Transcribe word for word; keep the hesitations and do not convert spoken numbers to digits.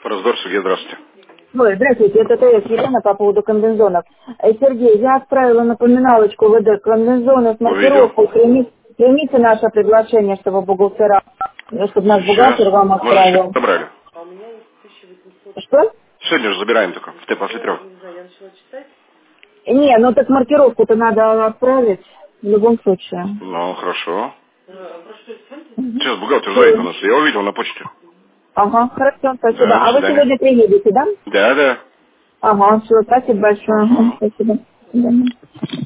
Раздор Сергей, здравствуйте. Ой, здравствуйте, это ТС Елена по поводу кондензонов. Э, Сергей, я отправила напоминалочку в ВД кондензоны с Увидел. маркировкой. Примите, примите наше приглашение, чтобы бухгалтера, чтобы наш Сейчас. бухгалтер вам Мы же сегодня отправил. забрали. Что? Сегодня же забираем только, в Т после трех. Не, ну так маркировку-то надо отправить в любом случае. Ну, хорошо. Угу. Сейчас бухгалтер звонит Всё. у нас, я увидел на почте. Ага, хорошо, спасибо. Да, до А вы свидания. сегодня приедете, да? Да, да. Ага, все, спасибо большое. Ага, Ага. спасибо. До свидания.